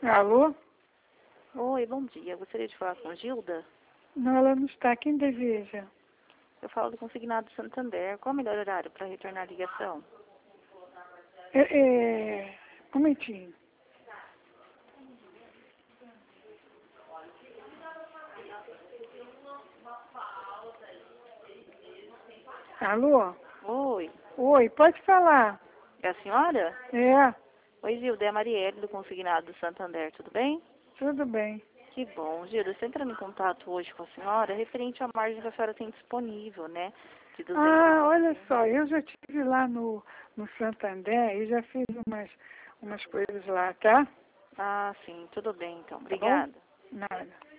Alô? Oi, bom dia. Gostaria de falar com Gilda? Não, ela não está. Quem deseja? Eu falo do Consignado Santander. Qual o melhor horário para retornar a ligação? Um momentinho. Alô? Oi, Oi, pode falar. é a senhora? É, Oi, Gilda, é a Marielle do Consignado Santander, tudo bem? tudo bem. Que bom. Gilda, estou entrando em contato hoje com a senhora referente à margem que a senhora tem disponível, né? De 200. Ah, olha só, eu já estive lá no Santander e já fiz umas coisas lá, tá? Ah, sim, tudo bem então. Tá bom? Obrigada. Nada.